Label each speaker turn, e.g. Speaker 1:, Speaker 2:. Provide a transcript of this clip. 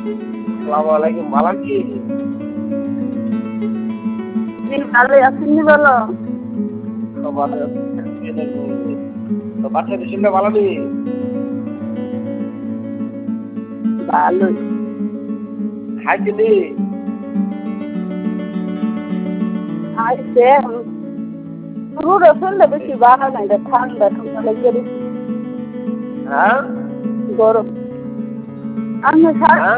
Speaker 1: আসসালামু আলাইকুম, ভালো কি?
Speaker 2: জি ভালোই আছেন নি বলো?
Speaker 1: তো ভালো আছি। তো বাচ্চাদের শরীরটা ভালো নেই?
Speaker 2: ভালোই।
Speaker 1: খাইতে নি?
Speaker 2: আইছে পুরো শরীরটা বেশি ভালো নাই, ঠান্ডা ঠান্ডা লেগে গেছে,
Speaker 1: হ্যাঁ?
Speaker 2: গরম। আমি
Speaker 1: হ্যাঁ?